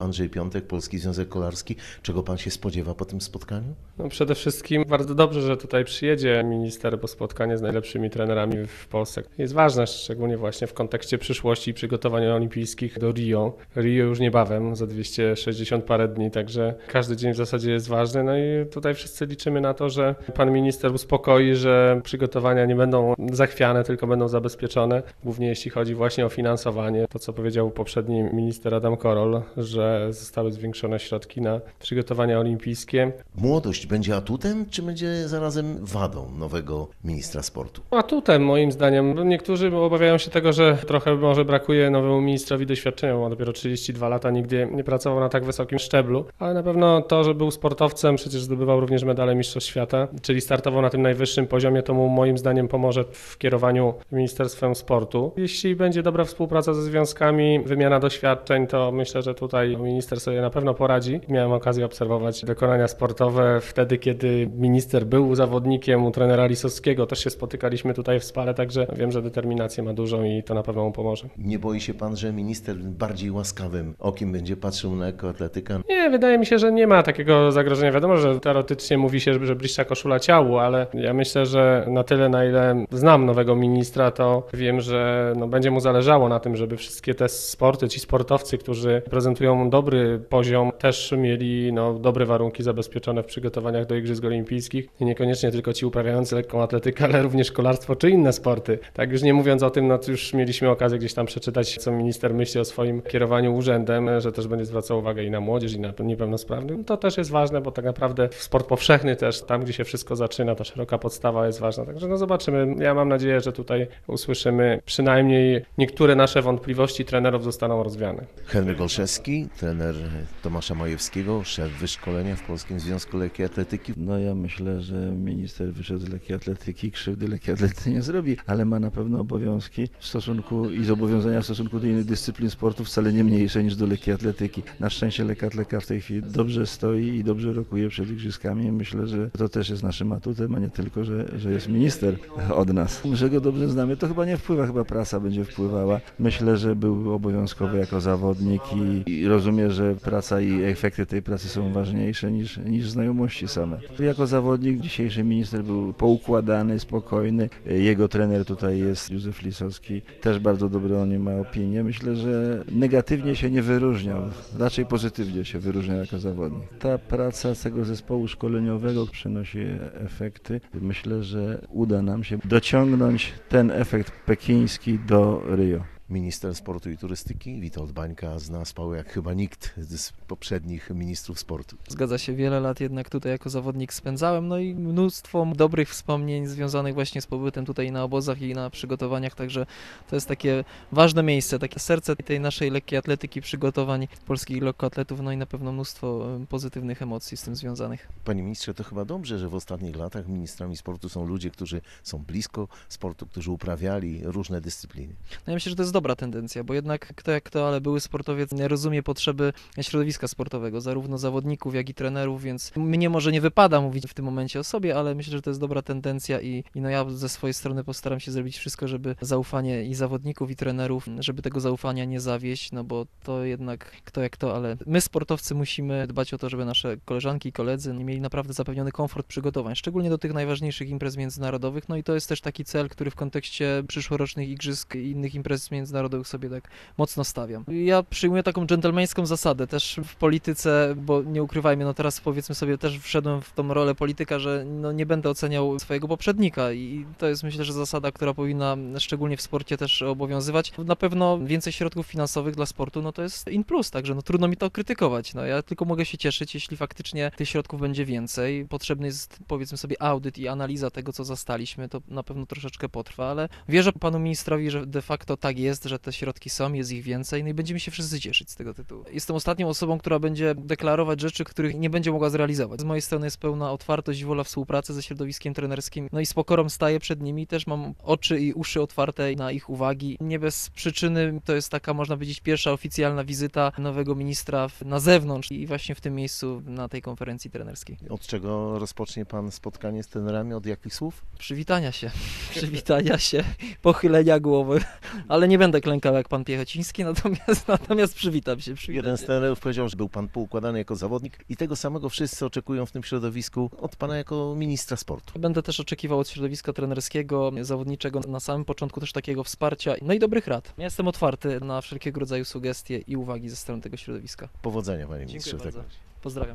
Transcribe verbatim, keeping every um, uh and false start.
Andrzej Piątek, Polski Związek Kolarski. Czego pan się spodziewa po tym spotkaniu? No przede wszystkim bardzo dobrze, że tutaj przyjedzie minister, bo spotkanie z najlepszymi trenerami w Polsce jest ważne, szczególnie właśnie w kontekście przyszłości i przygotowań olimpijskich do Rio. Rio już niebawem, za dwieście sześćdziesiąt parę dni, także każdy dzień w zasadzie jest ważny. No i tutaj wszyscy liczymy na to, że pan minister uspokoi, że przygotowania nie będą zachwiane, tylko będą zabezpieczone, głównie jeśli chodzi właśnie o finansowanie. To, co powiedział poprzedni minister Adam Korol, że zostały zwiększone środki na przygotowania olimpijskie. Młodość będzie atutem, czy będzie zarazem wadą nowego ministra sportu? Atutem moim zdaniem. Niektórzy obawiają się tego, że trochę może brakuje nowemu ministrowi doświadczenia. Ma dopiero trzydzieści dwa lata, nigdy nie pracował na tak wysokim szczeblu, ale na pewno to, że był sportowcem, przecież zdobywał również medale Mistrzostw Świata, czyli startował na tym najwyższym poziomie, to mu moim zdaniem pomoże w kierowaniu Ministerstwem Sportu. Jeśli będzie dobra współpraca ze związkami, wymiana doświadczeń, to myślę, że tutaj minister sobie na pewno poradzi. Miałem okazję obserwować dokonania sportowe wtedy, kiedy minister był zawodnikiem u trenera Lisowskiego. Też się spotykaliśmy tutaj w Spale, także wiem, że determinację ma dużą i to na pewno mu pomoże. Nie boi się pan, że minister bardziej łaskawym okiem będzie patrzył na ekoatletykę? Nie, wydaje mi się, że nie ma takiego zagrożenia. Wiadomo, że teoretycznie mówi się, że bliższa koszula ciału, ale ja myślę, że na tyle, na ile znam nowego ministra, to wiem, że no, będzie mu zależało na tym, żeby wszystkie te sporty, ci sportowcy, którzy prezentują dobry poziom, też mieli no, dobre warunki zabezpieczone w przygotowaniach do Igrzysk Olimpijskich i niekoniecznie tylko ci uprawiający lekką atletykę, ale również kolarstwo czy inne sporty. Tak już nie mówiąc o tym, no to już mieliśmy okazję gdzieś tam przeczytać, co minister myśli o swoim kierowaniu urzędem, że też będzie zwracał uwagę i na młodzież, i na niepełnosprawnych. To też jest ważne, bo tak naprawdę sport powszechny też, tam gdzie się wszystko zaczyna, ta szeroka podstawa jest ważna. Także no zobaczymy. Ja mam nadzieję, że tutaj usłyszymy przynajmniej niektóre nasze wątpliwości trenerów zostaną rozwiane. Henryk Olszewski, trener Tomasza Majewskiego, szef wyszkolenia w Polskim Związku Lekkiej Atletyki. No ja myślę, że minister wyszedł z lekkiej atletyki, krzywdy lekkiej atletyce nie zrobi, ale ma na pewno obowiązki w stosunku i zobowiązania w stosunku do innych dyscyplin sportu wcale nie mniejsze niż do lekkiej atletyki. Na szczęście lekka atletyka w tej chwili dobrze stoi i dobrze rokuje przed igrzyskami. Myślę, że to też jest naszym atutem, a nie tylko, że, że jest minister od nas. Że go dobrze znamy, to chyba nie wpływa, chyba prasa będzie wpływała. Myślę, że był obowiązkowy jako zawodnik i, i rozumie, że praca i efekty tej pracy są ważniejsze niż, niż znajomości same. Jako zawodnik dzisiejszy minister był poukładany, spokojny. Jego trener tutaj jest Józef Lisowski, też bardzo dobre o nim ma opinię. Myślę, że negatywnie się nie wyróżniał, raczej pozytywnie się wyróżniał jako zawodnik. Ta praca z tego zespołu szkoleniowego przynosi efekty. Myślę, że uda nam się dociągnąć ten efekt pekiński do Rio. Minister Sportu i Turystyki Witold Bańka zna Spałę jak chyba nikt z poprzednich ministrów sportu. Zgadza się, wiele lat jednak tutaj jako zawodnik spędzałem, no i mnóstwo dobrych wspomnień związanych właśnie z pobytem tutaj na obozach i na przygotowaniach, także to jest takie ważne miejsce, takie serce tej naszej lekkiej atletyki, przygotowań polskich lekkoatletów, no i na pewno mnóstwo pozytywnych emocji z tym związanych. Panie ministrze, to chyba dobrze, że w ostatnich latach ministrami sportu są ludzie, którzy są blisko sportu, którzy uprawiali różne dyscypliny. No ja myślę, że to jest dobra tendencja, bo jednak kto jak kto, ale były sportowiec rozumie potrzeby środowiska sportowego, zarówno zawodników, jak i trenerów, więc mnie może nie wypada mówić w tym momencie o sobie, ale myślę, że to jest dobra tendencja i, i no ja ze swojej strony postaram się zrobić wszystko, żeby zaufanie i zawodników, i trenerów, żeby tego zaufania nie zawieść, no bo to jednak kto jak kto, ale my sportowcy musimy dbać o to, żeby nasze koleżanki i koledzy mieli naprawdę zapewniony komfort przygotowań, szczególnie do tych najważniejszych imprez międzynarodowych, no i to jest też taki cel, który w kontekście przyszłorocznych igrzysk i innych imprez międzynarodowych sobie tak mocno stawiam. Ja przyjmuję taką dżentelmeńską zasadę też w polityce, bo nie ukrywajmy, no teraz powiedzmy sobie też wszedłem w tą rolę polityka, że no nie będę oceniał swojego poprzednika i to jest myślę, że zasada, która powinna szczególnie w sporcie też obowiązywać. Na pewno więcej środków finansowych dla sportu, no to jest in plus, także no trudno mi to krytykować. No ja tylko mogę się cieszyć, jeśli faktycznie tych środków będzie więcej. Potrzebny jest powiedzmy sobie audyt i analiza tego, co zastaliśmy, to na pewno troszeczkę potrwa, ale wierzę panu ministrowi, że de facto tak jest, że te środki są, jest ich więcej, no i będziemy się wszyscy cieszyć z tego tytułu. Jestem ostatnią osobą, która będzie deklarować rzeczy, których nie będzie mogła zrealizować. Z mojej strony jest pełna otwartość i wola współpracy ze środowiskiem trenerskim, no i z pokorą staję przed nimi, też mam oczy i uszy otwarte na ich uwagi. Nie bez przyczyny to jest taka, można powiedzieć, pierwsza oficjalna wizyta nowego ministra na zewnątrz i właśnie w tym miejscu na tej konferencji trenerskiej. Od czego rozpocznie pan spotkanie z trenerami? Od jakich słów? Przywitania się, przywitania się, pochylenia głowy, ale nie będę klękał jak pan Piechociński, natomiast, natomiast przywitam się. Przywitam Jeden się. z trenerów powiedział, że był pan poukładany jako zawodnik i tego samego wszyscy oczekują w tym środowisku od pana jako ministra sportu. Będę też oczekiwał od środowiska trenerskiego, zawodniczego na samym początku też takiego wsparcia, no i dobrych rad. Ja jestem otwarty na wszelkiego rodzaju sugestie i uwagi ze strony tego środowiska. Powodzenia, panie ministrze. Dziękuję w takim bardzo. razie. Pozdrawiam.